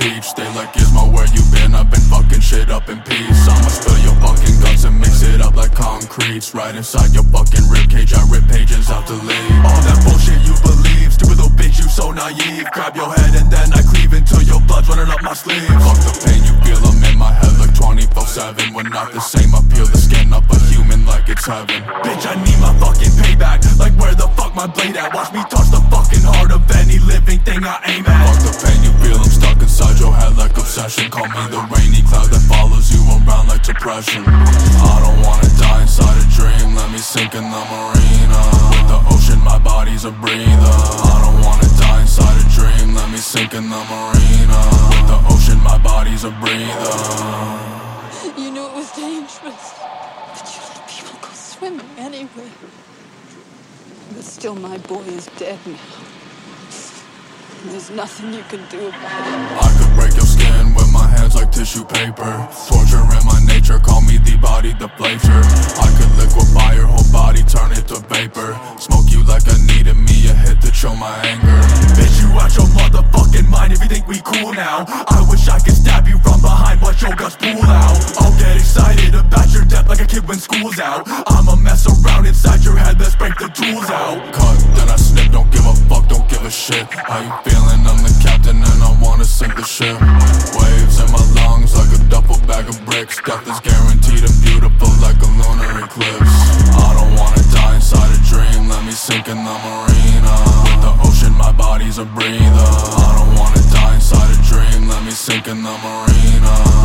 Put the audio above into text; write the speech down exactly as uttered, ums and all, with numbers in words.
peach. Stay like Gizmo, where you been? I've been fucking shit up in peace. I'ma spill your fucking guts and mix it up like concrete. Right inside your fucking ribcage, I rip pages out to leave. All that bullshit you believe, stupid little bitch, you so naive. Grab your head and then I cleave until your blood's running up my sleeve. Fuck the pain you feel, I'm in my head like twenty-four seven. We're not the same, I peel the skin up a human like it's heaven. Bitch, I need my fucking payback, like where the fuck my blade at? Watch me touch the fucking heart of any living thing I aim at. Fuck the pain you feel, I'm stuck inside your head like obsession. Call me the rainy cloud that follows you around like depression. I don't wanna die inside a dream, let me sink in the marina. With the ocean, my body's a breather. I don't wanna die inside a dream, let me sink in the marina. With the ocean, my body's a breather. You knew it was dangerous, but you let people go swimming anyway. But still, my boy is dead now. There's nothing you can do about it. I could break your skin with my hands like tissue paper. Torture in my nature, call me the body deflator. I could liquefy your whole body, turn it to vapor. Smoke you like I needed me, a hit to show my anger. Bitch, you out your motherfucking mind if you think we cool now. I wish I could stab you from behind, watch your guts pull out. I'll get excited about your death like a kid when school's out. I'ma mess around inside your head, let's break the tools out. Cut, then I snip, don't give a fuck, don't give a shit. How you feeling? I'm the captain and I wanna sink the ship. Waves in my lungs like a duffel bag of bricks. Death is guaranteed and beautiful like a lunar eclipse. I don't wanna die inside a dream, let me sink in the marina. With the ocean, my body's a breather. I don't wanna die inside a dream, let me sink in the marina.